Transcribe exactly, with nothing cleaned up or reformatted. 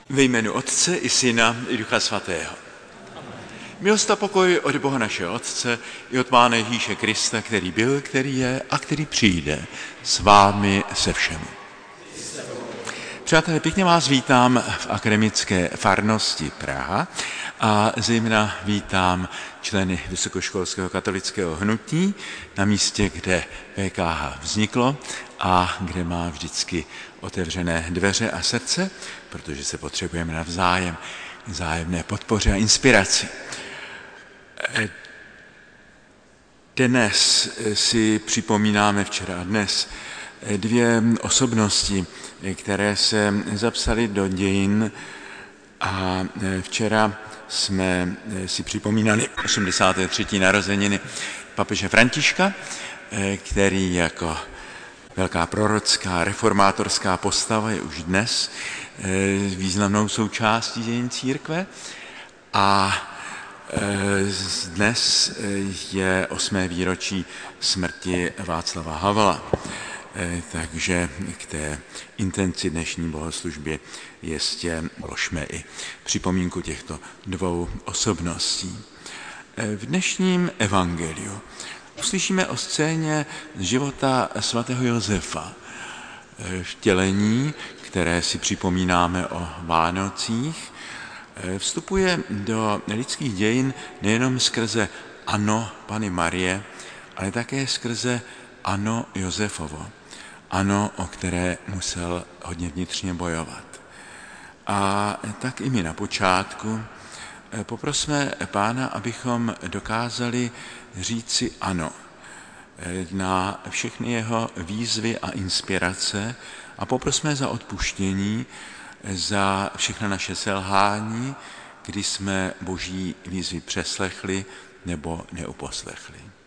Ve jménu Otce i Syna i Ducha Svatého. Milost a pokoj od Boha našeho Otce i od Pána Ježíše Krista, který byl, který je a který přijde s vámi se všemi. Přátelé, pěkně vás vítám v akademické farnosti Praha a zejména vítám členy Vysokoškolského katolického hnutí na místě, kde P K H vzniklo a kde má vždycky otevřené dveře a srdce, protože se potřebujeme navzájem vzájemné podpoře a inspiraci. Dnes si připomínáme, včera a dnes, dvě osobnosti, které se zapsaly do dějin, a včera jsme si připomínali osmdesáté třetí narozeniny papeže Františka, který jako velká prorocká, reformátorská postava je už dnes významnou součástí dějin církve. A dnes je osmé výročí smrti Václava Havla. Takže k té intenci dnešní bohoslužby jistě vložme i připomínku těchto dvou osobností. V dnešním evangeliu uslyšíme o scéně života svatého Josefa. Vtělení, které si připomínáme o Vánocích, vstupuje do lidských dějin nejenom skrze ano Panny Marie, ale také skrze ano Josefovo. Ano, o které musel hodně vnitřně bojovat. A tak i my na počátku poprosme Pána, abychom dokázali říci ano na všechny jeho výzvy a inspirace a poprosme za odpuštění za všechna naše selhání, kdy jsme Boží výzvy přeslechli nebo neuposlechli.